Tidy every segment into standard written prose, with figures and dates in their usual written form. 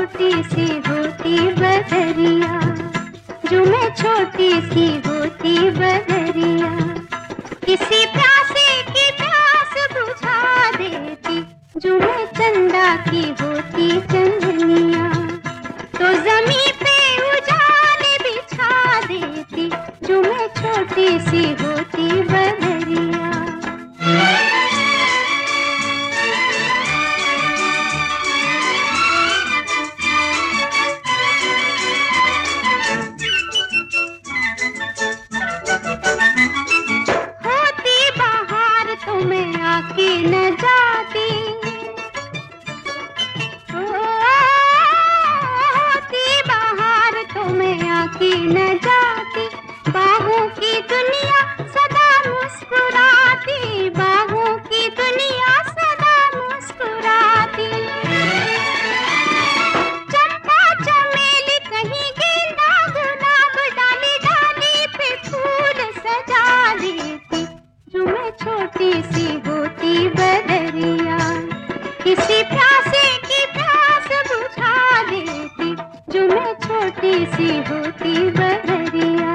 छोटी सी होती बदरिया, जो मैं छोटी सी होती बदरिया, किसी प्यासे की प्यास बुझा देती, जो मैं चंदा की होती चंदनिया, तो ज़मीं पे उजाले बिछा देती, जो मैं छोटी सी होती बदरिया। आके न जाती, होती बाहर तो मैं आके न जाती, बाहों की दुनिया सदा मुस्कुराती, बाहों की दुनिया सदा मुस्कुराती, चंपा चमेली कहीं गेंदा गुलाब डाली डाली पे फूल सजा देती, जो मैं छोटी सी होती बदरिया, किसी प्यासे की प्यास बुझा देती, जो मैं छोटी सी होती बदरिया।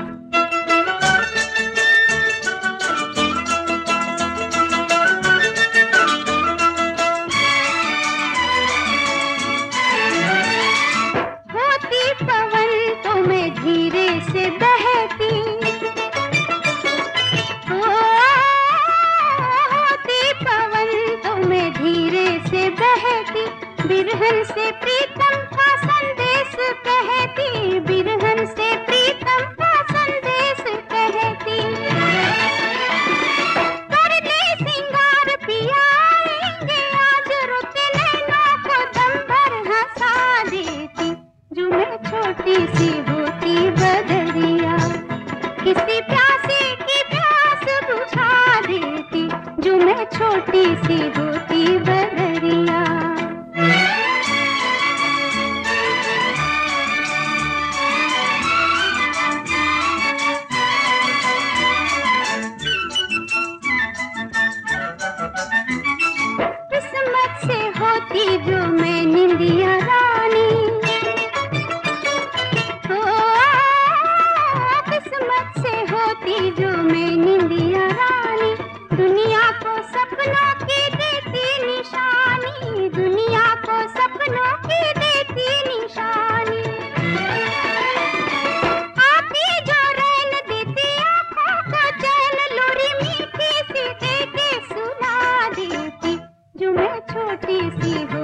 होती पवन तो मैं धीरे से बहती, धीरे से बहती, बिरहन से प्रीतम का संदेश कहती, बिरहन से प्रीतम का संदेश कहती, कर ले सिंगार पिया आएंगे आज, रोते नैनों को दम भर हंसा देती, जो मैं छोटी सी होती बदरिया, किसी प्यासे की प्यास बुझा देती, जो मैं छोटी सी होती बदरिया। किस्मत से होती जो मैं निंदिया रानी, किस्मत से होती जो मैं निंदिया रानी, दुनिया को सपनों की देती निशानी, दुनिया को सपनों की देती निशानी, आती जो रैन देती आँखों को चैन, लोरी मीठी सी दे के सुना देती, जो मैं छोटी सी